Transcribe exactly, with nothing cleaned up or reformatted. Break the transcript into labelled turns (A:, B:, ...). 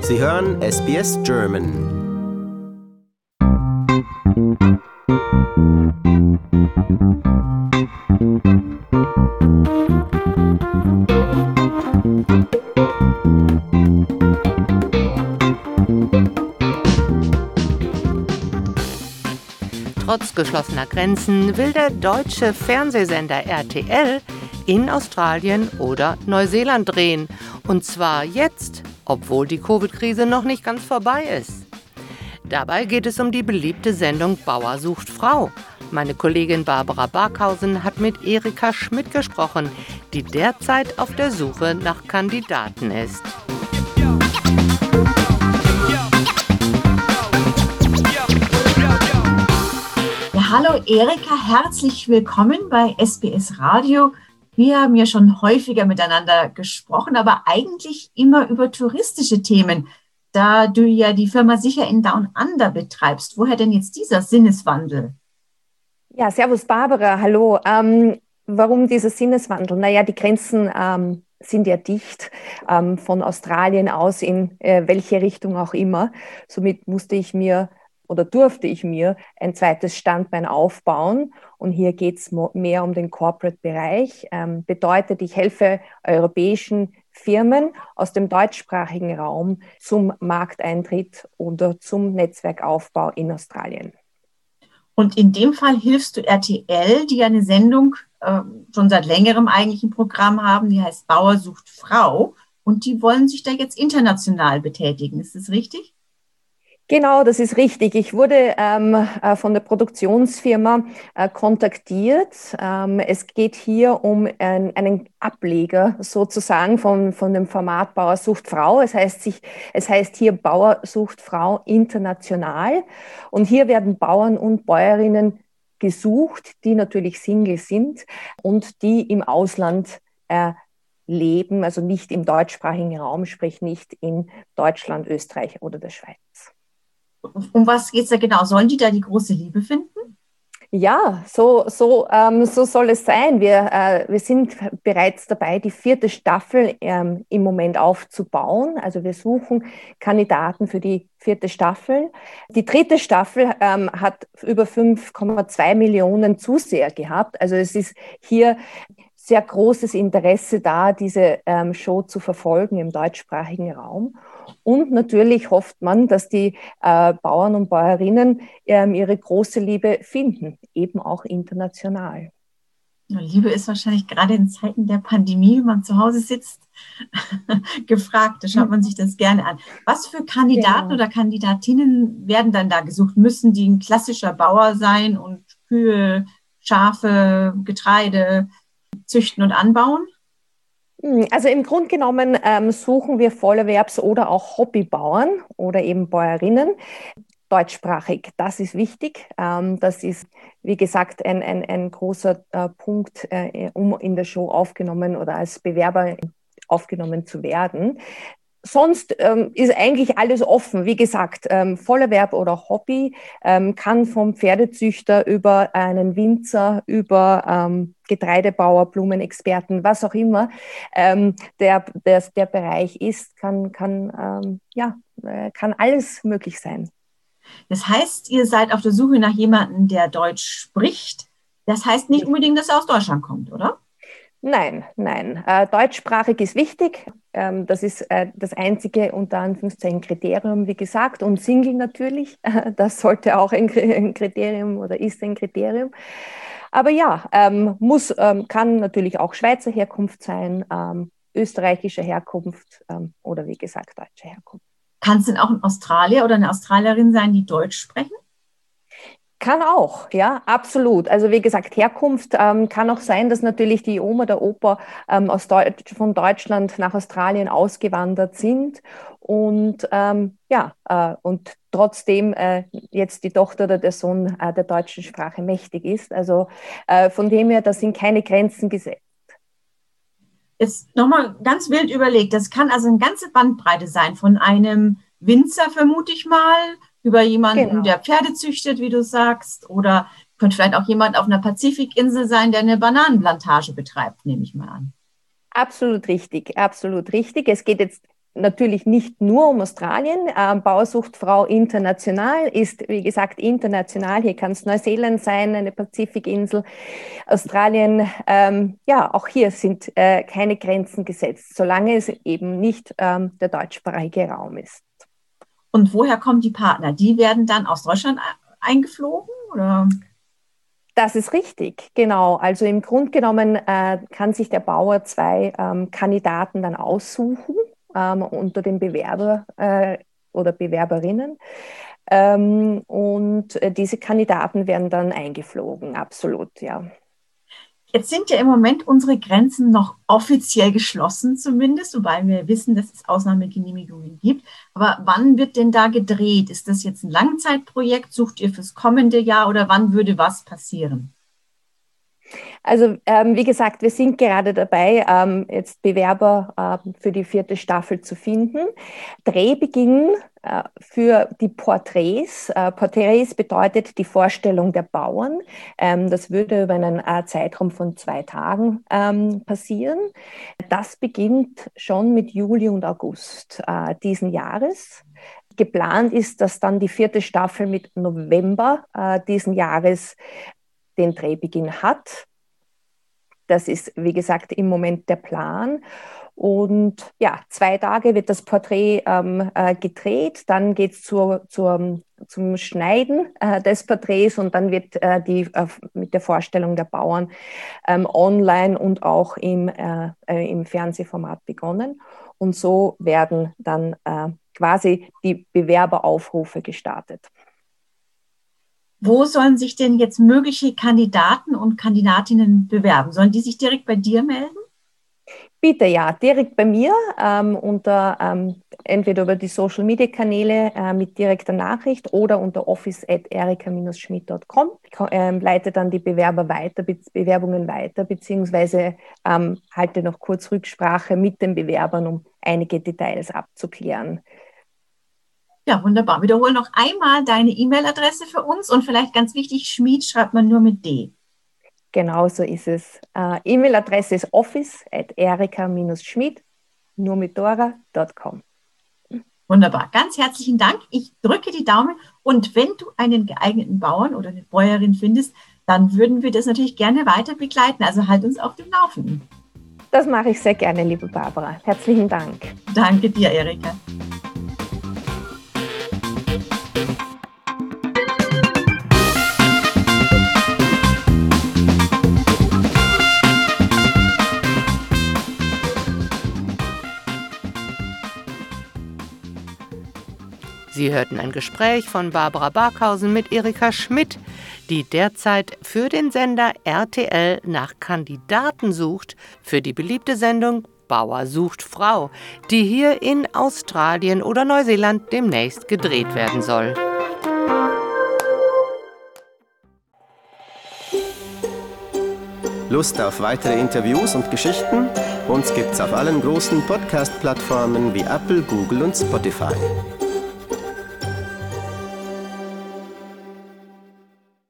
A: Sie hören S B S German.
B: Trotz geschlossener Grenzen will der deutsche Fernsehsender R T L in Australien oder Neuseeland drehen. Und zwar jetzt, obwohl die Covid-Krise noch nicht ganz vorbei ist. Dabei geht es um die beliebte Sendung Bauer sucht Frau. Meine Kollegin Barbara Barkhausen hat mit Erika Schmidt gesprochen, die derzeit auf der Suche nach Kandidaten ist.
C: Hallo Erika, herzlich willkommen bei S B S Radio. Wir haben ja schon häufiger miteinander gesprochen, aber eigentlich immer über touristische Themen, da du ja die Firma Sicher in Down Under betreibst. Woher denn jetzt dieser Sinneswandel?
D: Ja, servus Barbara, hallo. Ähm, warum dieser Sinneswandel? Naja, die Grenzen ähm, sind ja dicht, ähm, von Australien aus in äh, welche Richtung auch immer. Somit musste ich mir oder durfte ich mir ein zweites Standbein aufbauen. Und hier geht es mehr um den Corporate-Bereich. Ähm, bedeutet, ich helfe europäischen Firmen aus dem deutschsprachigen Raum zum Markteintritt oder zum Netzwerkaufbau in Australien.
C: Und in dem Fall hilfst du R T L, die eine Sendung äh, schon seit längerem eigentlich ein Programm haben, die heißt Bauer sucht Frau. Und die wollen sich da jetzt international betätigen. Ist das richtig?
D: Genau, das ist richtig. Ich wurde ähm, äh, von der Produktionsfirma äh, kontaktiert. Ähm, es geht hier um ein, einen Ableger sozusagen von, von dem Format Bauer sucht Frau. Es heißt, sich, es heißt hier Bauer sucht Frau international. Und hier werden Bauern und Bäuerinnen gesucht, die natürlich Single sind und die im Ausland äh, leben, also nicht im deutschsprachigen Raum, sprich nicht in Deutschland, Österreich oder der Schweiz.
C: Um was geht es da genau? Sollen die da die große Liebe finden?
D: Ja, so, so, ähm, so soll es sein. Wir, äh, wir sind bereits dabei, die vierte Staffel ähm, im Moment aufzubauen. Also wir suchen Kandidaten für die vierte Staffel. Die dritte Staffel ähm, hat über fünf Komma zwei Millionen Zuseher gehabt. Also es ist hier sehr großes Interesse da, diese ähm, Show zu verfolgen im deutschsprachigen Raum. Und natürlich hofft man, dass die äh, Bauern und Bäuerinnen ähm, ihre große Liebe finden, eben auch international.
C: Liebe ist wahrscheinlich gerade in Zeiten der Pandemie, wenn man zu Hause sitzt, gefragt. Da schaut man sich das gerne an. Was für Kandidaten
D: Genau.
C: oder Kandidatinnen werden dann da gesucht? Müssen die ein klassischer Bauer sein und Kühe, Schafe, Getreide züchten und anbauen?
D: Also im Grunde genommen ähm, suchen wir Vollerwerbs- oder auch Hobbybauern oder eben Bäuerinnen. Deutschsprachig, das ist wichtig. Ähm, das ist, wie gesagt, ein, ein, ein großer äh, Punkt, äh, um in der Show aufgenommen oder als Bewerber aufgenommen zu werden. Sonst ähm, ist eigentlich alles offen. Wie gesagt, ähm, Vollerwerb oder Hobby ähm, kann vom Pferdezüchter über einen Winzer, über ähm, Getreidebauer, Blumenexperten, was auch immer ähm, der, der, der Bereich ist, kann, kann, ähm, ja, äh, kann alles möglich sein.
C: Das heißt, ihr seid auf der Suche nach jemandem, der Deutsch spricht. Das heißt nicht unbedingt, dass er aus Deutschland kommt, oder?
D: Nein, nein. Äh, deutschsprachig ist wichtig. Ähm, das ist äh, das einzige, unter Anführungszeichen, Kriterium, wie gesagt. Und Single natürlich. Das sollte auch ein, ein Kriterium oder ist ein Kriterium. Aber ja, ähm, muss, ähm, kann natürlich auch Schweizer Herkunft sein, ähm, österreichischer Herkunft ähm, oder wie gesagt, deutsche Herkunft.
C: Kann es denn auch ein Australier oder eine Australierin sein, die Deutsch sprechen?
D: Kann auch, ja, absolut. Also wie gesagt, Herkunft ähm, kann auch sein, dass natürlich die Oma, der Opa ähm, aus Deutsch, von Deutschland nach Australien ausgewandert sind und ähm, ja, äh, und trotzdem äh, jetzt die Tochter oder der Sohn äh, der deutschen Sprache mächtig ist. Also äh, von dem her, da sind keine Grenzen gesetzt.
C: Jetzt nochmal ganz wild überlegt, das kann also eine ganze Bandbreite sein, von einem Winzer, vermute ich mal, über jemanden,
D: Genau.
C: der Pferde züchtet, wie du sagst, oder könnte vielleicht auch jemand auf einer Pazifikinsel sein, der eine Bananenplantage betreibt, nehme ich mal an.
D: Absolut richtig, absolut richtig. Es geht jetzt natürlich nicht nur um Australien. Ähm, Bauersucht Frau International ist, wie gesagt, international. Hier kann es Neuseeland sein, eine Pazifikinsel, Australien. Ähm, ja, auch hier sind äh, keine Grenzen gesetzt, solange es eben nicht ähm, der deutschsprachige Raum ist.
C: Und woher kommen die Partner? Die werden dann aus Deutschland eingeflogen, oder?
D: Das ist richtig, genau. Also im Grunde genommen äh, kann sich der Bauer zwei ähm, Kandidaten dann aussuchen ähm, unter den Bewerber äh, oder Bewerberinnen. Ähm, und äh, diese Kandidaten werden dann eingeflogen, absolut, ja.
C: Jetzt sind ja im Moment unsere Grenzen noch offiziell geschlossen zumindest, wobei wir wissen, dass es Ausnahmegenehmigungen gibt. Aber wann wird denn da gedreht? Ist das jetzt ein Langzeitprojekt? Sucht ihr fürs kommende Jahr oder wann würde was passieren?
D: Also ähm, wie gesagt, wir sind gerade dabei, ähm, jetzt Bewerber ähm, für die vierte Staffel zu finden. Drehbeginn äh, für die Porträts. Äh, Porträts bedeutet die Vorstellung der Bauern. Ähm, das würde über einen äh, Zeitraum von zwei Tagen ähm, passieren. Das beginnt schon mit Juli und August äh, diesen Jahres. Geplant ist, dass dann die vierte Staffel mit November äh, diesen Jahres den Drehbeginn hat. Das ist, wie gesagt, im Moment der Plan. Und ja, zwei Tage wird das Porträt ähm, äh, gedreht, dann geht es zur, zur, zum Schneiden äh, des Porträts und dann wird äh, die, äh, mit der Vorstellung der Bauern ähm, online und auch im, äh, äh, im Fernsehformat begonnen. Und so werden dann äh, quasi die Bewerberaufrufe gestartet.
C: Wo sollen sich denn jetzt mögliche Kandidaten und Kandidatinnen bewerben? Sollen die sich direkt bei dir melden?
D: Bitte ja, direkt bei mir, ähm, unter, ähm, entweder über die Social-Media-Kanäle äh, mit direkter Nachricht oder unter office at erika schmidt punkt com. Ich ähm, leite dann die Bewerber weiter, Be Bewerbungen weiter, beziehungsweise ähm, halte noch kurz Rücksprache mit den Bewerbern, um einige Details abzuklären.
C: Ja, wunderbar. Wiederhole noch einmal deine E-Mail-Adresse für uns und vielleicht ganz wichtig, Schmied schreibt man nur mit D.
D: Genau so ist es. Äh, E-Mail-Adresse ist office at erika schmidt, nur mit Dora, Punkt com.
C: Wunderbar. Ganz herzlichen Dank. Ich drücke die Daumen und wenn du einen geeigneten Bauern oder eine Bäuerin findest, dann würden wir das natürlich gerne weiter begleiten. Also halt uns auf dem Laufenden.
D: Das mache ich sehr gerne, liebe Barbara. Herzlichen Dank.
C: Danke dir, Erika.
B: Sie hörten ein Gespräch von Barbara Barkhausen mit Erika Schmidt, die derzeit für den Sender R T L nach Kandidaten sucht für die beliebte Sendung Bauer sucht Frau, die hier in Australien oder Neuseeland demnächst gedreht werden soll.
A: Lust auf weitere Interviews und Geschichten? Uns gibt's auf allen großen Podcast-Plattformen wie Apple, Google und Spotify.